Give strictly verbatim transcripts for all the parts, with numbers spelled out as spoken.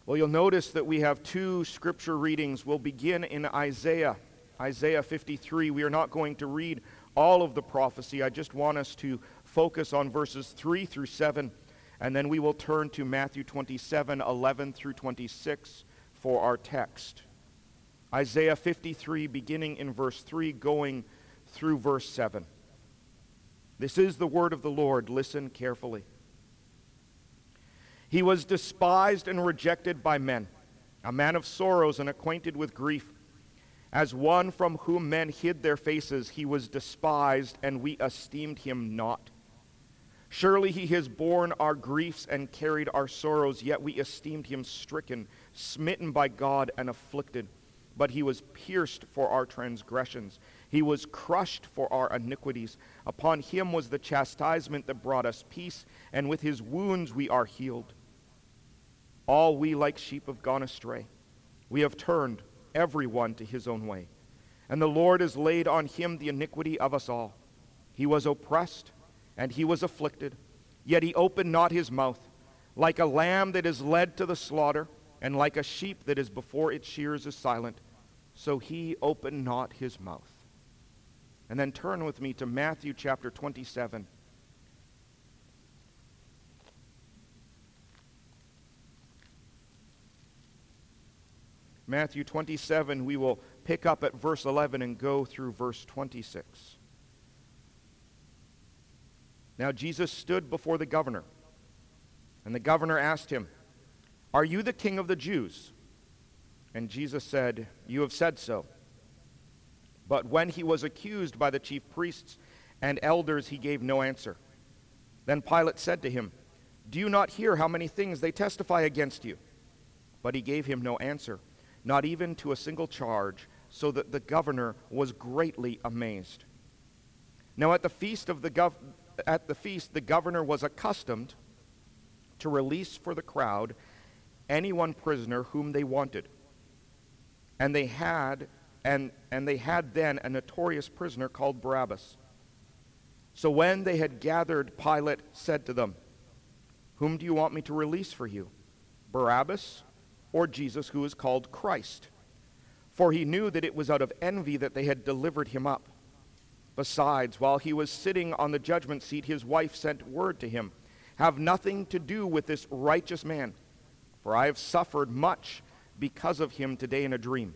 Well, you'll notice that we have two scripture readings. We'll begin in Isaiah, Isaiah fifty-three. We are not going to read all of the prophecy. I just want us to focus on verses three through seven, and then we will turn to Matthew twenty-seven, eleven through twenty-six for our text. Isaiah fifty-three, beginning in verse three, going through verse seven. This is the word of the Lord. Listen carefully. He was despised and rejected by men, a man of sorrows and acquainted with grief. As one from whom men hid their faces, he was despised, and we esteemed him not. Surely he has borne our griefs and carried our sorrows, yet we esteemed him stricken, smitten by God, and afflicted. But he was pierced for our transgressions. He was crushed for our iniquities. Upon him was the chastisement that brought us peace, and with his wounds we are healed. All we like sheep have gone astray. We have turned every one to his own way. And the Lord has laid on him the iniquity of us all. He was oppressed, and he was afflicted, yet he opened not his mouth. Like a lamb that is led to the slaughter, and like a sheep that is before its shears is silent, so he opened not his mouth. And then turn with me to Matthew chapter twenty-seven. Matthew twenty-seven, we will pick up at verse eleven and go through verse twenty-six. Now Jesus stood before the governor, and the governor asked him, "Are you the king of the Jews?" And Jesus said, "You have said so." But when he was accused by the chief priests and elders, he gave no answer. Then Pilate said to him, "Do you not hear how many things they testify against you?" But he gave him no answer, not even to a single charge, so that the governor was greatly amazed. Now at the feast of the gov- at the feast the governor was accustomed to release for the crowd any one prisoner whom they wanted. And they had and and they had then a notorious prisoner called Barabbas. So when they had gathered, Pilate said to them, "Whom do you want me to release for you, Barabbas or Jesus, who is called Christ?" For he knew that it was out of envy that they had delivered him up. Besides, while he was sitting on the judgment seat, his wife sent word to him, "Have nothing to do with this righteous man, for I have suffered much because of him today in a dream."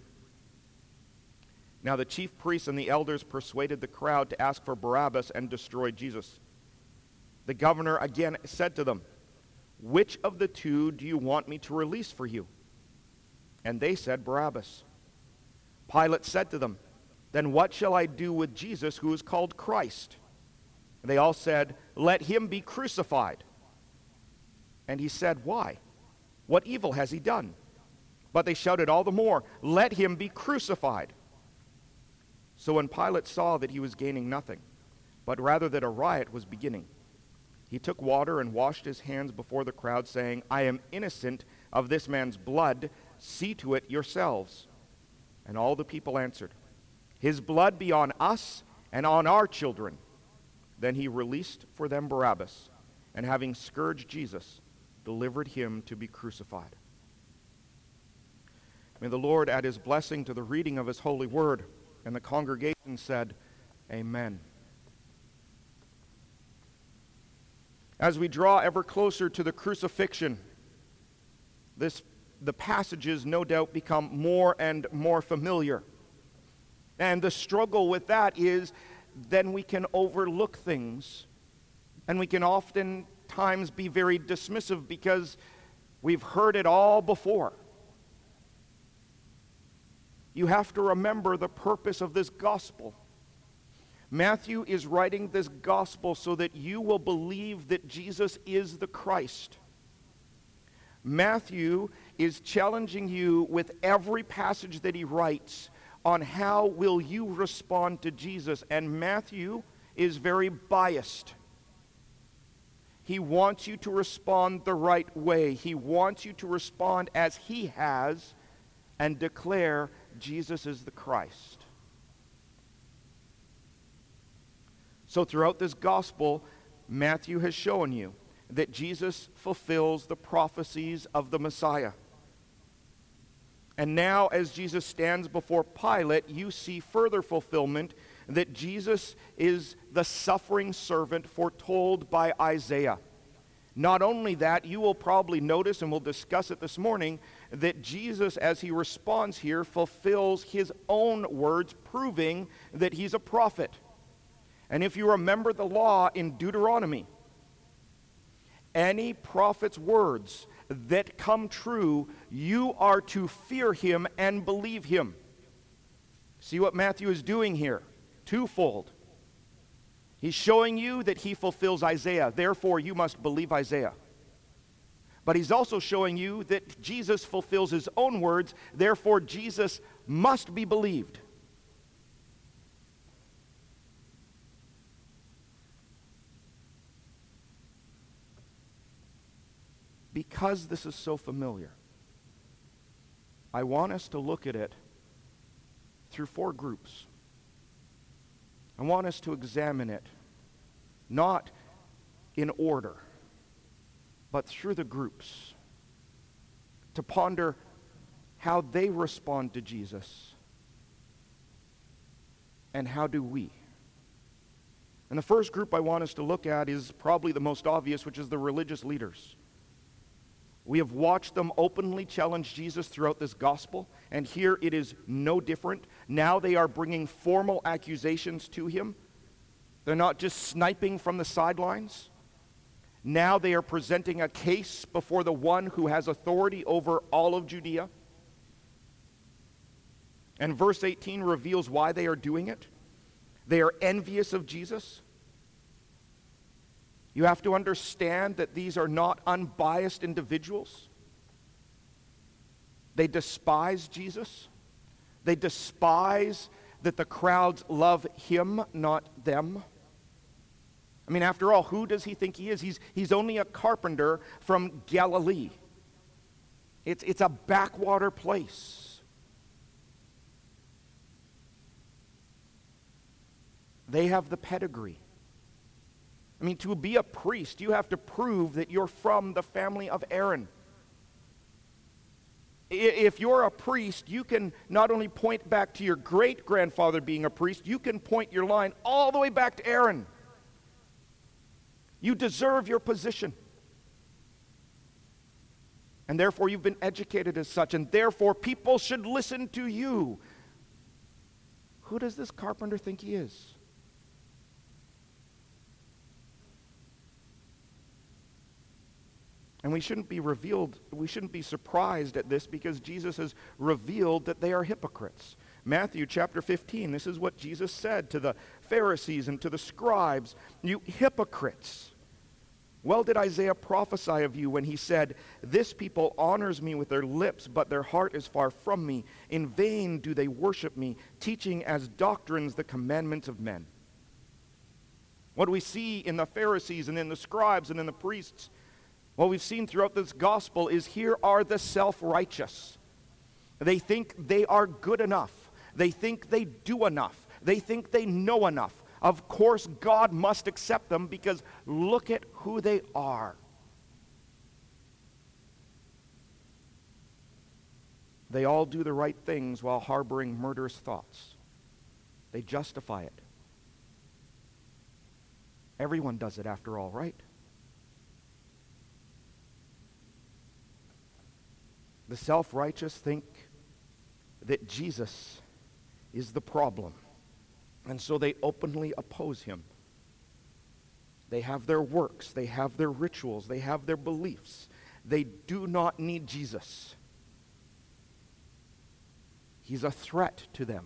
Now the chief priests and the elders persuaded the crowd to ask for Barabbas and destroy Jesus. The governor again said to them, "Which of the two do you want me to release for you?" And they said, "Barabbas." Pilate said to them, "Then what shall I do with Jesus, who is called Christ?" And they all said, "Let him be crucified." And he said, "Why? What evil has he done?" But they shouted all the more, "Let him be crucified." So when Pilate saw that he was gaining nothing, but rather that a riot was beginning, he took water and washed his hands before the crowd, saying, "I am innocent of this man's blood. See to it yourselves." And all the people answered, "His blood be on us and on our children." Then he released for them Barabbas, and having scourged Jesus, delivered him to be crucified. May the Lord add his blessing to the reading of his holy word. And the congregation said, Amen. As we draw ever closer to the crucifixion, this, the passages no doubt become more and more familiar. And the struggle with that is then we can overlook things, and we can oftentimes be very dismissive because we've heard it all before. You have to remember the purpose of this gospel. Matthew is writing this gospel so that you will believe that Jesus is the Christ. Matthew is challenging you with every passage that he writes on how will you respond to Jesus. And Matthew is very biased. He wants you to respond the right way. He wants you to respond as he has and declare Jesus is the Christ. So throughout this gospel, Matthew has shown you that Jesus fulfills the prophecies of the Messiah. And now, as Jesus stands before Pilate, you see further fulfillment that Jesus is the suffering servant foretold by Isaiah. Not only that, you will probably notice, and we'll discuss it this morning, that Jesus, as he responds here, fulfills his own words, proving that he's a prophet. And if you remember the law in Deuteronomy, any prophet's words that come true, you are to fear him and believe him. See what Matthew is doing here? Twofold. He's showing you that he fulfills Isaiah, therefore you must believe Isaiah. But he's also showing you that Jesus fulfills his own words, therefore Jesus must be believed. Because this is so familiar, I want us to look at it through four groups. I want us to examine it, not in order, but through the groups, to ponder how they respond to Jesus, and how do we. And the first group I want us to look at is probably the most obvious, which is the religious leaders. We have watched them openly challenge Jesus throughout this gospel, and here it is no different. Now they are bringing formal accusations to him. They're not just sniping from the sidelines. Now they are presenting a case before the one who has authority over all of Judea. And verse eighteen reveals why they are doing it. They are envious of Jesus. You have to understand that these are not unbiased individuals. They despise Jesus. They despise that the crowds love him, not them. I mean, after all, who does he think he is? He's, he's only a carpenter from Galilee. It's, it's a backwater place. They have the pedigree. I mean, to be a priest, you have to prove that you're from the family of Aaron. If you're a priest, you can not only point back to your great-grandfather being a priest, you can point your line all the way back to Aaron. You deserve your position. And therefore, you've been educated as such, and therefore, people should listen to you. Who does this carpenter think he is? And we shouldn't be revealed, we shouldn't be surprised at this because Jesus has revealed that they are hypocrites. Matthew chapter fifteen, this is what Jesus said to the Pharisees and to the scribes. You hypocrites! Well did Isaiah prophesy of you when he said, "This people honors me with their lips, but their heart is far from me. In vain do they worship me, teaching as doctrines the commandments of men." What we see in the Pharisees and in the scribes and in the priests, what we've seen throughout this gospel is here are the self-righteous. They think they are good enough. They think they do enough. They think they know enough. Of course, God must accept them because look at who they are. They all do the right things while harboring murderous thoughts. They justify it. Everyone does it after all, right? The self-righteous think that Jesus is the problem, and so they openly oppose him. They have their works, they have their rituals, they have their beliefs. They do not need Jesus. He's a threat to them.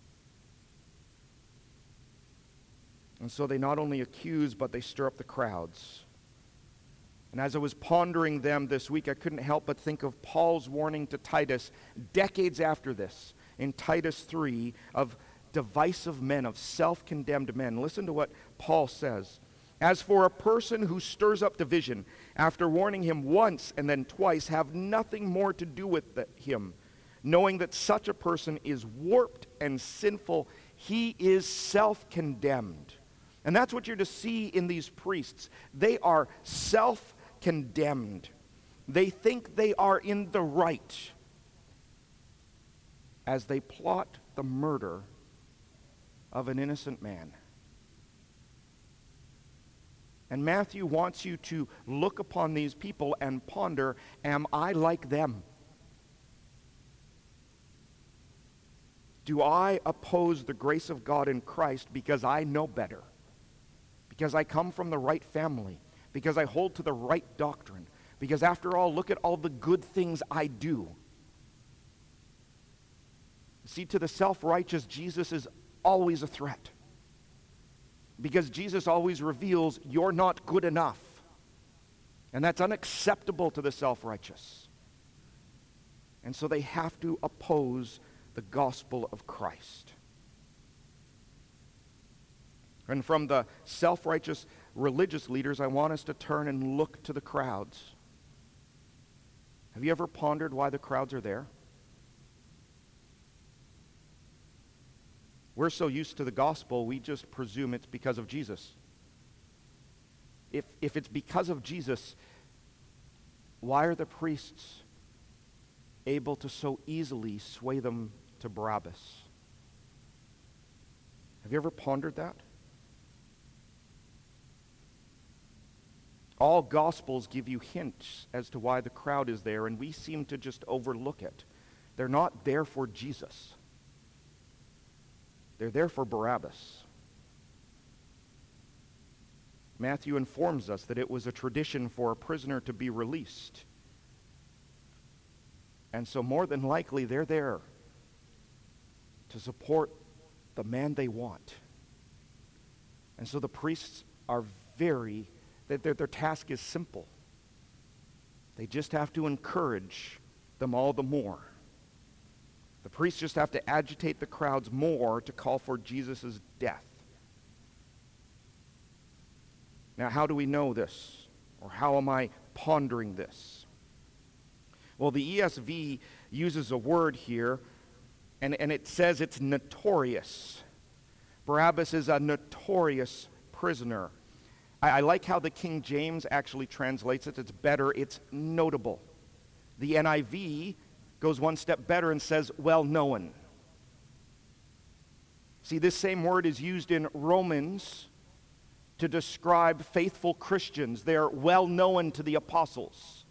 And so they not only accuse, but they stir up the crowds. And as I was pondering them this week, I couldn't help but think of Paul's warning to Titus decades after this, in Titus three, of divisive men, of self-condemned men. Listen to what Paul says. "As for a person who stirs up division, after warning him once and then twice, have nothing more to do with the, him, knowing that such a person is warped and sinful, he is self-condemned." And that's what you're to see in these priests. They are self-condemned. They think they are in the right. as they plot the murder of an innocent man. And Matthew wants you to look upon these people and ponder, am I like them? Do I oppose the grace of God in Christ because I know better? Because I come from the right family? Because I hold to the right doctrine? Because after all, look at all the good things I do. See, to the self-righteous, Jesus is always a threat. Because Jesus always reveals you're not good enough. And that's unacceptable to the self-righteous. And so they have to oppose the gospel of Christ. And from the self-righteous religious leaders, I want us to turn and look to the crowds. Have you ever pondered why the crowds are there? We're so used to the gospel, we just presume it's because of Jesus. If, if it's because of Jesus, why are the priests able to so easily sway them to Barabbas? Have you ever pondered that? All Gospels give you hints as to why the crowd is there, and we seem to just overlook it. They're not there for Jesus. They're there for Barabbas. Matthew informs us that it was a tradition for a prisoner to be released. And so more than likely, they're there to support the man they want. And so the priests are very, their, their task is simple. They just have to encourage them all the more. The priests just have to agitate the crowds more to call for Jesus' death. Now, how do we know this? Or how am I pondering this? Well, the E S V uses a word here, and, and it says it's notorious. Barabbas is a notorious prisoner. I, I like how the King James actually translates it. It's better. It's notable. The N I V goes one step better and says well-known. See, this same word is used in Romans to describe faithful Christians. They're well-known to the apostles.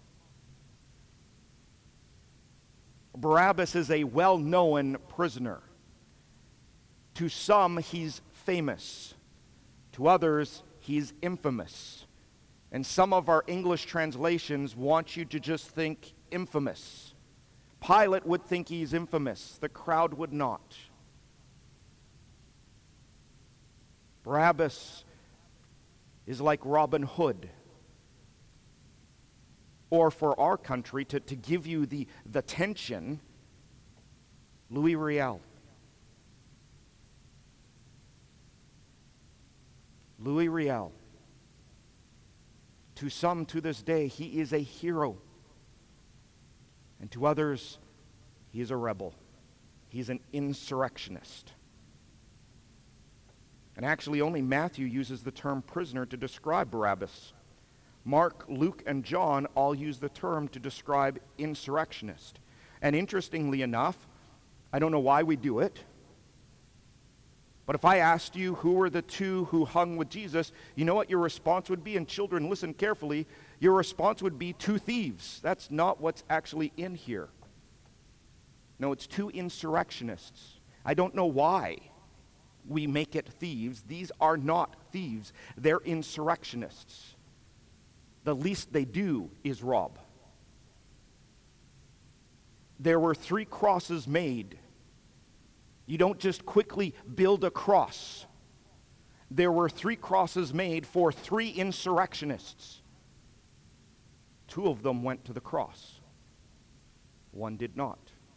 Barabbas is a well-known prisoner. To some, he's famous. To others, he's infamous. And some of our English translations want you to just think infamous. Pilate would think he's infamous. The crowd would not. Barabbas is like Robin Hood. Or for our country, to, to give you the, the tension, Louis Riel. Louis Riel. To some to this day, he is a hero. And to others, he is a rebel. He's an insurrectionist. And actually, only Matthew uses the term prisoner to describe Barabbas. Mark, Luke, and John all use the term to describe insurrectionist. And interestingly enough, I don't know why we do it, but if I asked you who were the two who hung with Jesus, you know what your response would be? And children, listen carefully. Your response would be two thieves. That's not what's actually in here. No, it's two insurrectionists. I don't know why we make it thieves. These are not thieves. They're insurrectionists. The least they do is rob. There were three crosses made. You don't just quickly build a cross. There were three crosses made for three insurrectionists. Two of them went to the cross. One did not.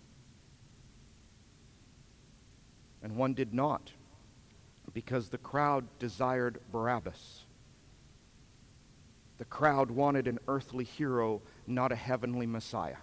And one did not because the crowd desired Barabbas. The crowd wanted an earthly hero, not a heavenly Messiah.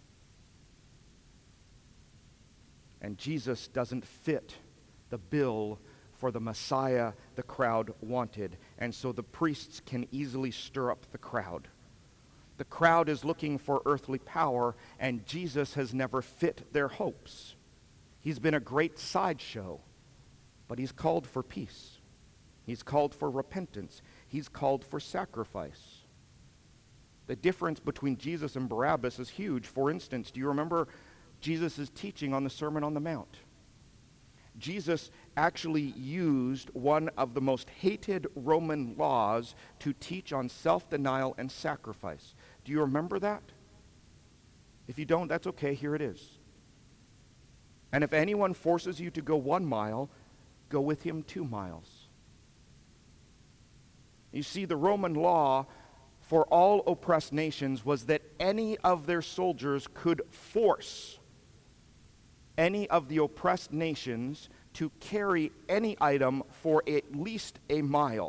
And Jesus doesn't fit the bill for the Messiah the crowd wanted. And so the priests can easily stir up the crowd. The crowd is looking for earthly power, and Jesus has never fit their hopes. He's been a great sideshow, but he's called for peace. He's called for repentance. He's called for sacrifice. The difference between Jesus and Barabbas is huge. For instance, do you remember Jesus' teaching on the Sermon on the Mount? Jesus actually used one of the most hated Roman laws to teach on self-denial and sacrifice. Do you remember that? If you don't, that's okay. Here it is. And if anyone forces you to go one mile, go with him two miles. You see, the Roman law for all oppressed nations was that any of their soldiers could force any of the oppressed nations to carry any item for at least a mile.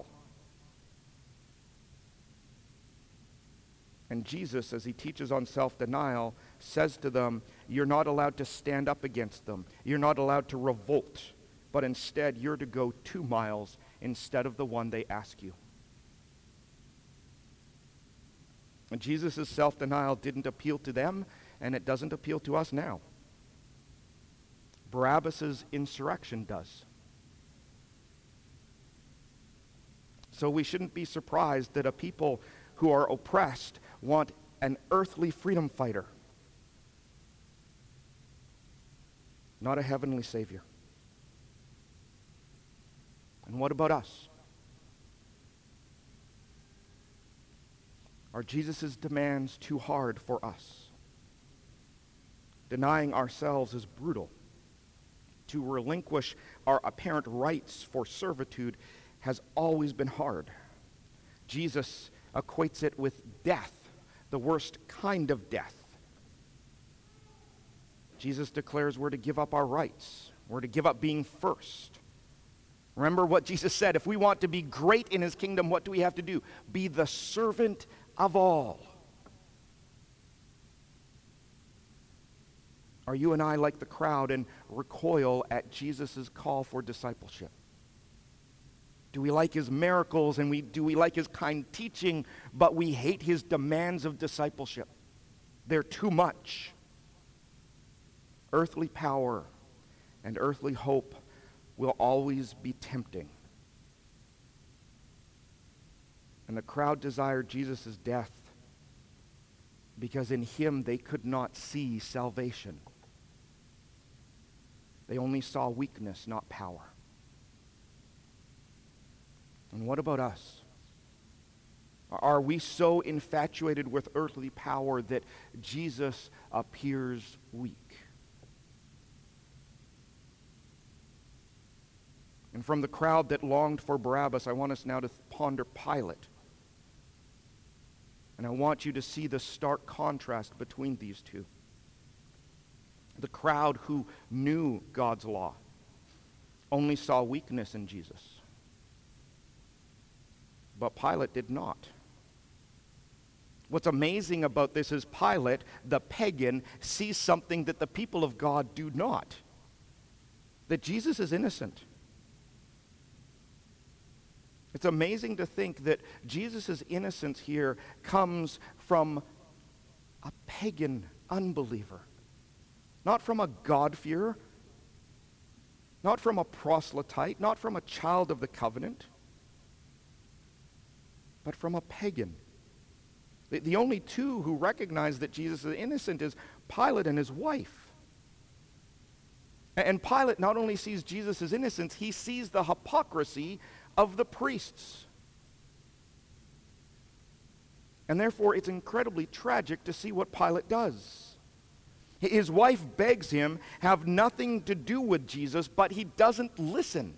And Jesus, as he teaches on self-denial, says to them, you're not allowed to stand up against them. You're not allowed to revolt, but instead you're to go two miles instead of the one they ask you. And Jesus' self-denial didn't appeal to them, and it doesn't appeal to us now. Barabbas' insurrection does. So we shouldn't be surprised that a people who are oppressed want an earthly freedom fighter, not a heavenly Savior. And what about us? Are Jesus' demands too hard for us? Denying ourselves is brutal. To relinquish our apparent rights for servitude has always been hard. Jesus equates it with death, the worst kind of death. Jesus declares we're to give up our rights. We're to give up being first. Remember what Jesus said, if we want to be great in his kingdom, what do we have to do? Be the servant of all. Are you and I like the crowd and recoil at Jesus' call for discipleship? Do we like his miracles and we do we like his kind teaching, but we hate his demands of discipleship? They're too much. Earthly power and earthly hope will always be tempting. And the crowd desired Jesus' death because in him they could not see salvation. They only saw weakness, not power. And what about us? Are we so infatuated with earthly power that Jesus appears weak? And from the crowd that longed for Barabbas, I want us now to ponder Pilate. And I want you to see the stark contrast between these two. The crowd who knew God's law only saw weakness in Jesus. But Pilate did not. What's amazing about this is Pilate, the pagan, sees something that the people of God do not. That Jesus is innocent. It's amazing to think that Jesus' innocence here comes from a pagan unbeliever. Not from a God-fearer, not from a proselyte, not from a child of the covenant, but from a pagan. The, the only two who recognize that Jesus is innocent is Pilate and his wife. And, and Pilate not only sees Jesus as innocent, he sees the hypocrisy of the priests. And therefore, it's incredibly tragic to see what Pilate does. His wife begs him, have nothing to do with Jesus, but he doesn't listen.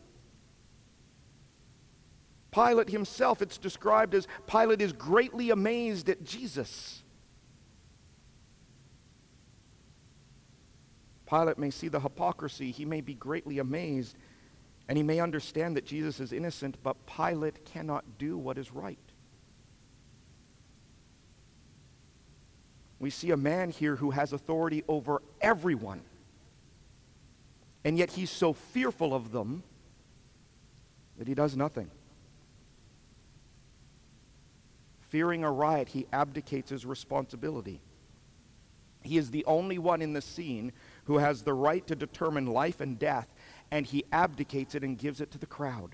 Pilate himself, it's described as Pilate is greatly amazed at Jesus. Pilate may see the hypocrisy, he may be greatly amazed, and he may understand that Jesus is innocent, but Pilate cannot do what is right. We see a man here who has authority over everyone, and yet he's so fearful of them that he does nothing. Fearing a riot, he abdicates his responsibility. He is the only one in the scene who has the right to determine life and death, and he abdicates it and gives it to the crowd.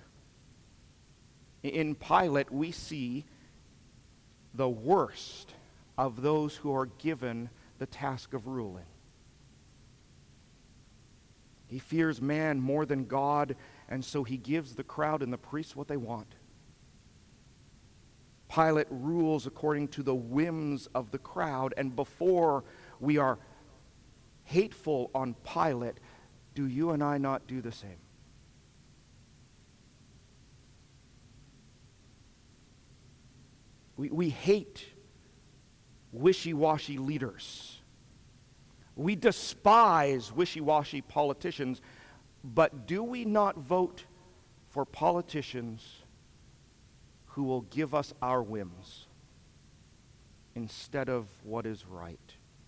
In Pilate, we see the worst of those who are given the task of ruling. He fears man more than God, and so he gives the crowd and the priests what they want. Pilate rules according to the whims of the crowd, and before we are hateful on Pilate, do you and I not do the same? We, we hate wishy-washy leaders. We despise wishy-washy politicians, but do we not vote for politicians who will give us our whims instead of what is right?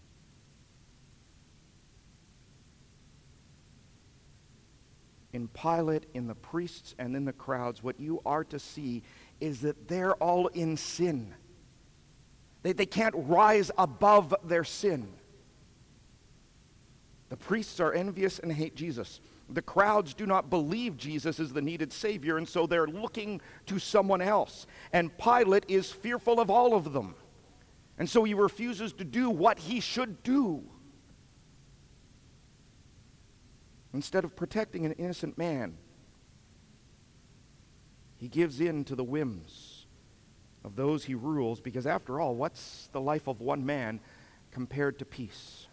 In Pilate, in the priests, and in the crowds, what you are to see is that they're all in sin. They, they can't rise above their sin. The priests are envious and hate Jesus. The crowds do not believe Jesus is the needed Savior, and so they're looking to someone else. And Pilate is fearful of all of them. And so he refuses to do what he should do. Instead of protecting an innocent man, he gives in to the whims of those he rules, because after all, what's the life of one man compared to peace?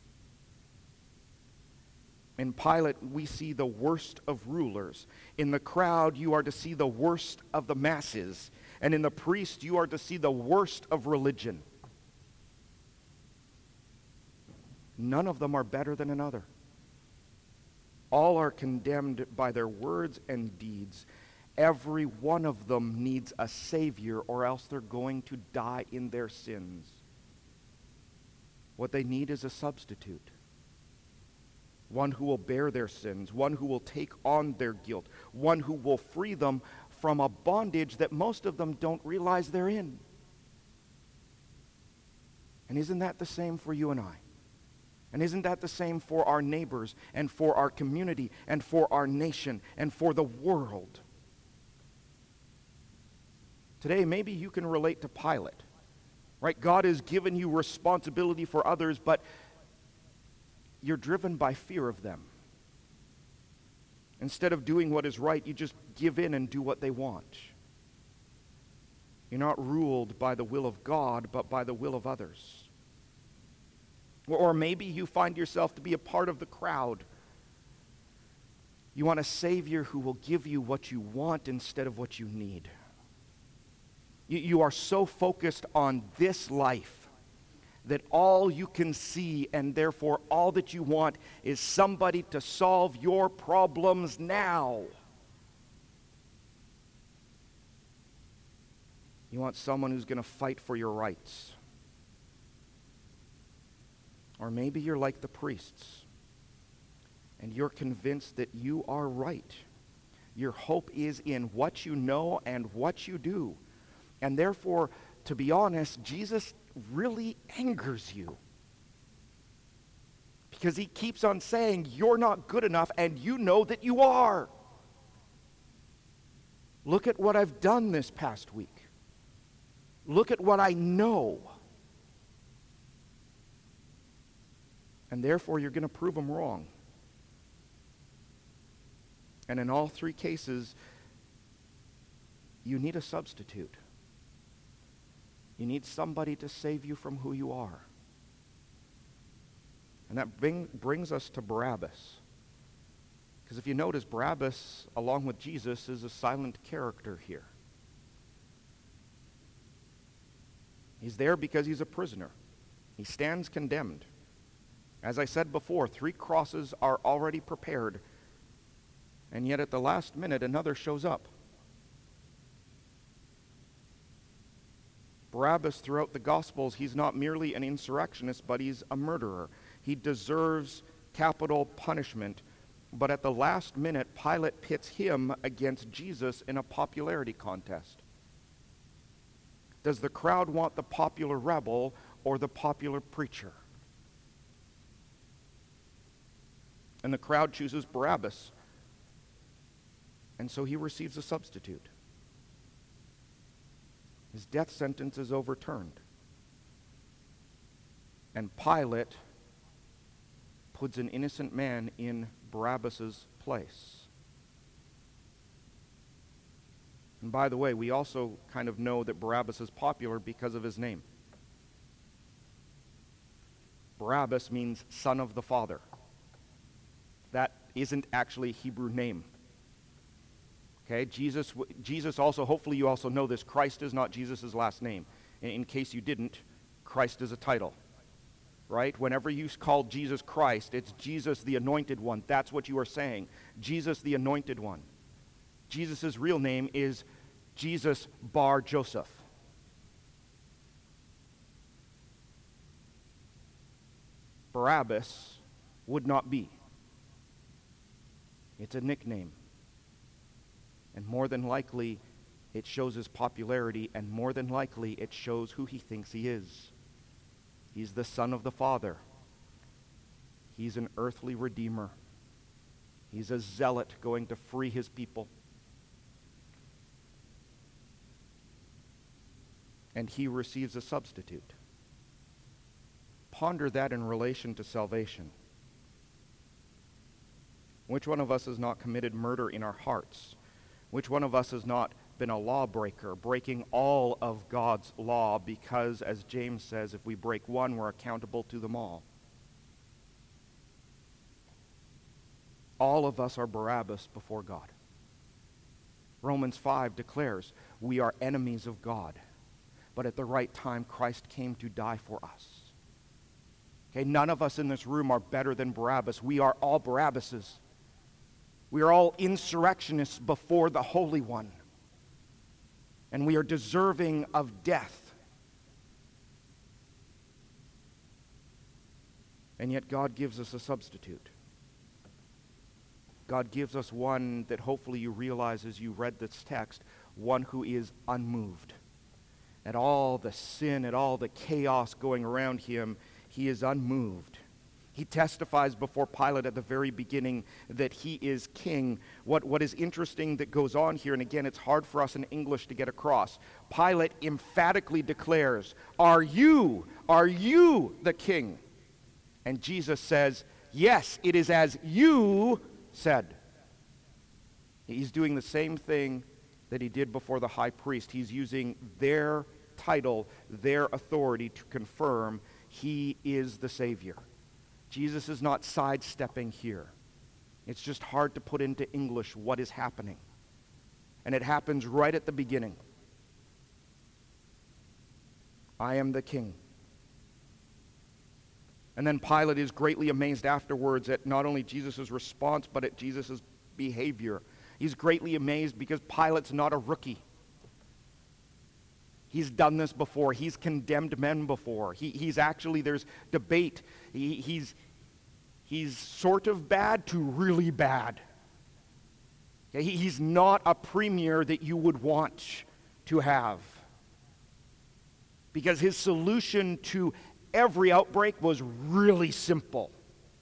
In Pilate, we see the worst of rulers. In the crowd, you are to see the worst of the masses. And in the priest, you are to see the worst of religion. None of them are better than another. All are condemned by their words and deeds. Every one of them needs a Savior, or else they're going to die in their sins. What they need is a substitute. One who will bear their sins, one who will take on their guilt, one who will free them from a bondage that most of them don't realize they're in. And isn't that the same for you and I? And isn't that the same for our neighbors and for our community and for our nation and for the world? Today, maybe you can relate to Pilate, right? God has given you responsibility for others, but you're driven by fear of them. Instead of doing what is right, you just give in and do what they want. You're not ruled by the will of God, but by the will of others. Or maybe you find yourself to be a part of the crowd. You want a Savior who will give you what you want instead of what you need. You, you are so focused on this life that all you can see, and therefore all that you want, is somebody to solve your problems now. You want someone who's going to fight for your rights. Or maybe you're like the priests, and you're convinced that you are right. Your hope is in what you know and what you do. And therefore, to be honest, Jesus really angers you. Because he keeps on saying, you're not good enough, and you know that you are. Look at what I've done this past week. Look at what I know. And therefore, you're going to prove them wrong. And in all three cases, you need a substitute. You need somebody to save you from who you are. And that bring, brings us to Barabbas. Because if you notice, Barabbas, along with Jesus, is a silent character here. He's there because he's a prisoner. He stands condemned. As I said before, three crosses are already prepared, and yet at the last minute, another shows up. Barabbas, throughout the Gospels, he's not merely an insurrectionist, but he's a murderer. He deserves capital punishment, but at the last minute, Pilate pits him against Jesus in a popularity contest. Does the crowd want the popular rebel or the popular preacher? and the crowd chooses Barabbas. And so he receives a substitute. His death sentence is overturned. And Pilate puts an innocent man in Barabbas's place. And by the way, we also kind of know that Barabbas is popular because of his name. Barabbas means son of the Father. That isn't actually a Hebrew name. Okay, Jesus, Jesus also, hopefully you also know this, Christ is not Jesus' last name. In, in case you didn't, Christ is a title. Right? Whenever you call Jesus Christ, it's Jesus the Anointed One. That's what you are saying. Jesus the Anointed One. Jesus' real name is Jesus Bar Joseph. Barabbas would not be. It's a nickname. And more than likely, it shows his popularity, and more than likely, it shows who he thinks he is. He's the Son of the Father. He's an earthly redeemer. He's a zealot going to free his people. And he receives a substitute. Ponder that in relation to salvation. Which one of us has not committed murder in our hearts? Which one of us has not been a lawbreaker, breaking all of God's law because, as James says, if we break one, we're accountable to them all? All of us are Barabbas before God. Romans five declares we are enemies of God, but at the right time Christ came to die for us. Okay, none of us in this room are better than Barabbas. We are all Barabbases. We are all insurrectionists before the Holy One. And we are deserving of death. And yet God gives us a substitute. God gives us one that hopefully you realize as you read this text, one who is unmoved. At all the sin, at all the chaos going around him, he is unmoved. He testifies before Pilate at the very beginning that he is king. What, what is interesting that goes on here, and again, it's hard for us in English to get across. Pilate emphatically declares, "Are you, are you the king?" And Jesus says, "Yes, it is as you said." He's doing the same thing that he did before the high priest. He's using their title, their authority to confirm he is the Savior. Jesus is not sidestepping here. It's just hard to put into English what is happening. And it happens right at the beginning. I am the king. And then Pilate is greatly amazed afterwards at not only Jesus' response, but at Jesus' behavior. He's greatly amazed because Pilate's not a rookie. He's done this before. He's condemned men before. He, he's actually, there's debate. He, he's, he's sort of bad to really bad. Okay, he, he's not a premier that you would want to have. Because his solution to every outbreak was really simple.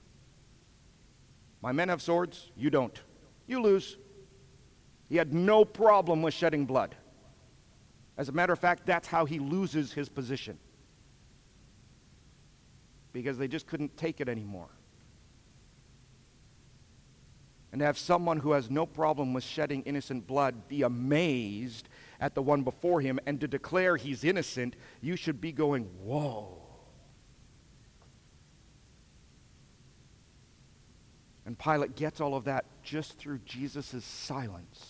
My men have swords, you don't. You lose. He had no problem with shedding blood. As a matter of fact, that's how he loses his position. Because they just couldn't take it anymore. And to have someone who has no problem with shedding innocent blood be amazed at the one before him and to declare he's innocent, you should be going, whoa. And Pilate gets all of that just through Jesus' silence.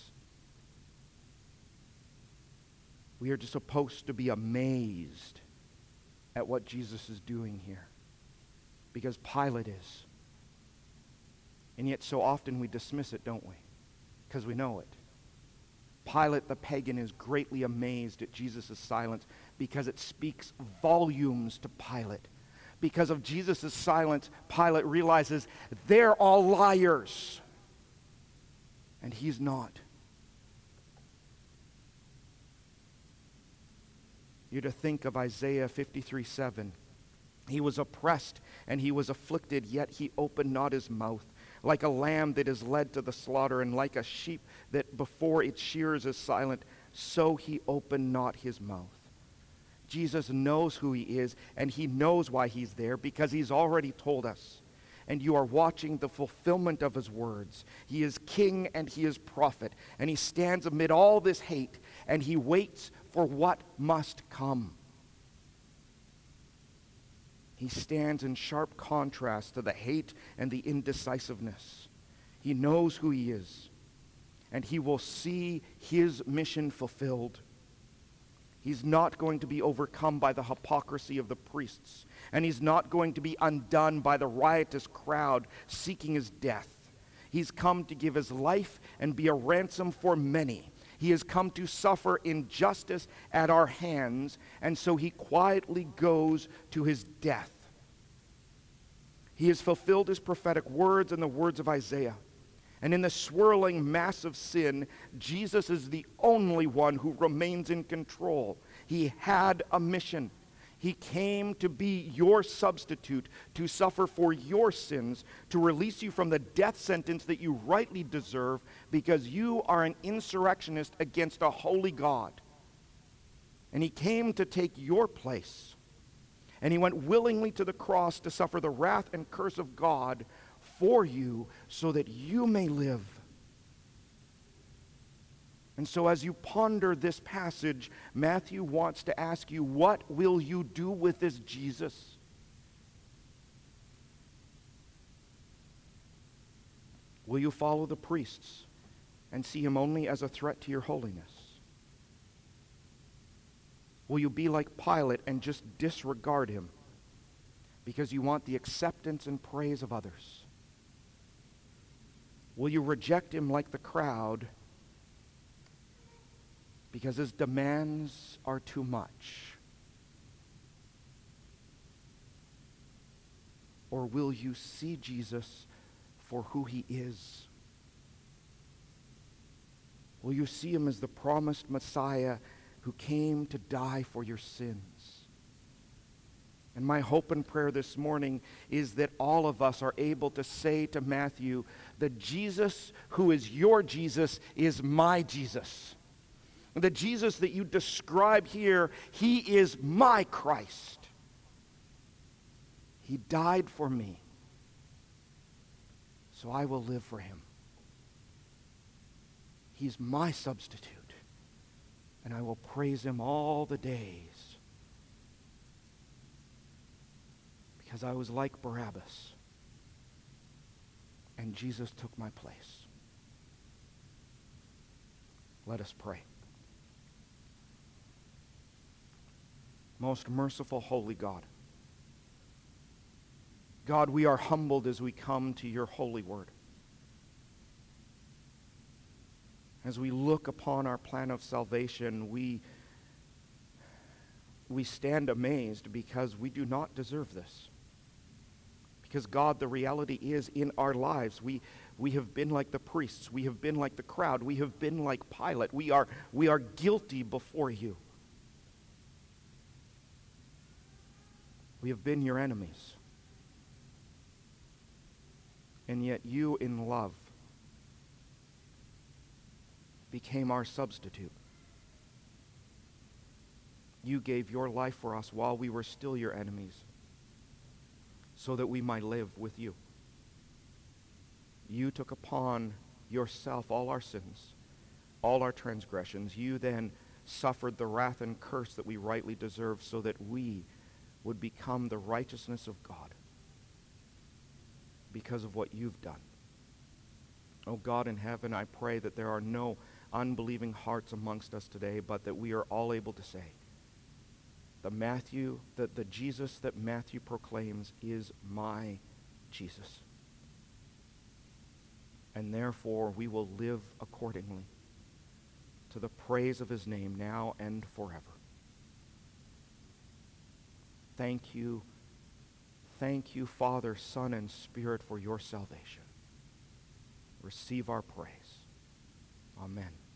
We are just supposed to be amazed at what Jesus is doing here. Because Pilate is. And yet so often we dismiss it, don't we? Because we know it. Pilate the pagan is greatly amazed at Jesus' silence because it speaks volumes to Pilate. Because of Jesus' silence, Pilate realizes they're all liars. And he's not. You're to think of Isaiah fifty-three seven. He was oppressed and he was afflicted, yet he opened not his mouth. Like a lamb that is led to the slaughter, and like a sheep that before its shearers is silent, so he opened not his mouth. Jesus knows who he is, and he knows why he's there, because he's already told us. And you are watching the fulfillment of his words. He is king and he is prophet, and he stands amid all this hate, and he waits for what must come. He stands in sharp contrast to the hate and the indecisiveness. He knows who he is, and he will see his mission fulfilled. He's not going to be overcome by the hypocrisy of the priests, and he's not going to be undone by the riotous crowd seeking his death. He's come to give his life and be a ransom for many. He has come to suffer injustice at our hands, and so he quietly goes to his death. He has fulfilled his prophetic words and the words of Isaiah. And in the swirling mass of sin, Jesus is the only one who remains in control. He had a mission. He came to be your substitute, to suffer for your sins, to release you from the death sentence that you rightly deserve, because you are an insurrectionist against a holy God. And he came to take your place. And he went willingly to the cross to suffer the wrath and curse of God for you, so that you may live. And so as you ponder this passage, Matthew wants to ask you, what will you do with this Jesus? Will you follow the priests and see him only as a threat to your holiness? Will you be like Pilate and just disregard him because you want the acceptance and praise of others? Will you reject him like the crowd because his demands are too much? Or will you see Jesus for who he is? Will you see him as the promised Messiah who came to die for your sins? And my hope and prayer this morning is that all of us are able to say to Matthew, the Jesus who is your Jesus is my Jesus. The Jesus that you describe here, he is my Christ. He died for me, so I will live for him. He's my substitute, and I will praise him all the days. Because I was like Barabbas, and Jesus took my place. Let us pray. Most merciful, holy God, God, we are humbled as we come to your holy word. As we look upon our plan of salvation, we, we stand amazed because we do not deserve this. Because, God, the reality is in our lives, we, we have been like the priests. We have been like the crowd. We have been like Pilate. We are, we are guilty before you. We have been your enemies. And yet you, in love, became our substitute. You gave your life for us while we were still your enemies, so that we might live with you. You took upon yourself all our sins, all our transgressions. You then suffered the wrath and curse that we rightly deserve, so that we would become the righteousness of God because of what you've done. Oh God in heaven, I pray that there are no unbelieving hearts amongst us today, but that we are all able to say, the Matthew, the, the Jesus that Matthew proclaims is my Jesus. And therefore we will live accordingly to the praise of his name now and forever. Thank you, thank you, Father, Son, and Spirit, for your salvation. Receive our praise. Amen.